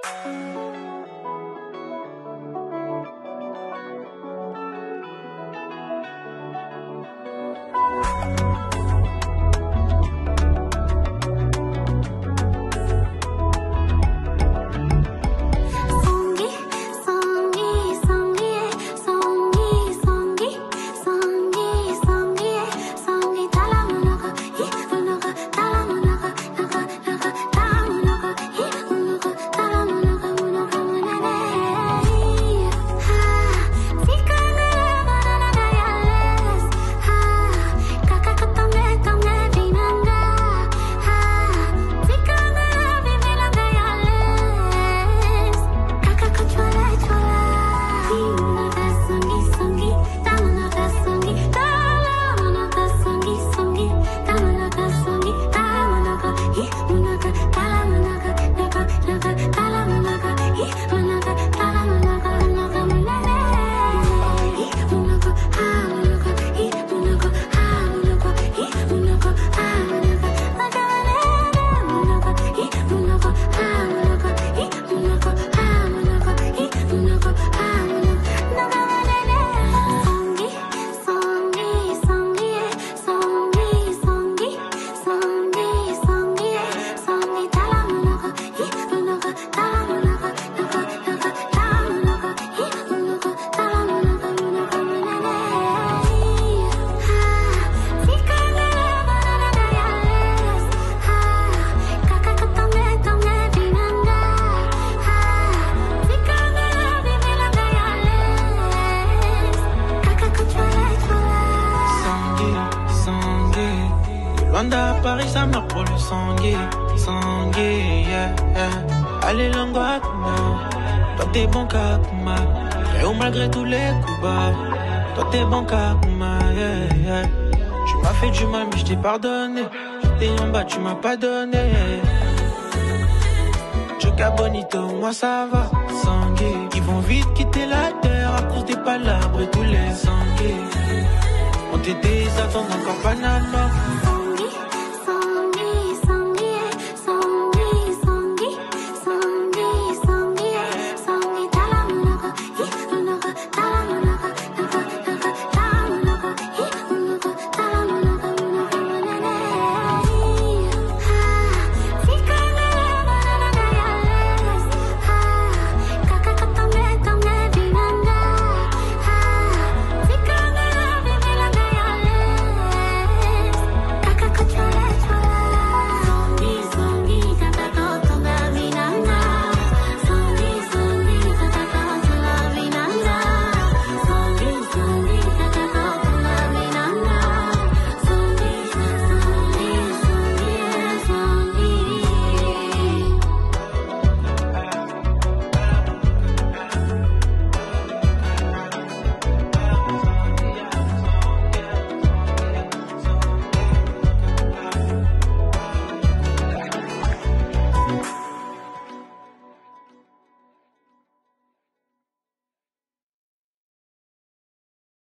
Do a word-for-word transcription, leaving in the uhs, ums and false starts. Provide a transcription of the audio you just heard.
Paris, ça marque pour le sangué, sangué, yeah, yeah. Allez, l'angoisse, toi t'es bon kakuma. Frérot, malgré tous les coups bas, toi t'es bon kakuma, yeah, yeah. Tu m'as fait du mal, mais je t'ai pardonné. J'étais en bas, tu m'as pas donné. Choca bonito, moi ça va, sangué. Ils vont vite quitter la terre à cause des palabres et tous les sangués. On t'était attendant encore Panama.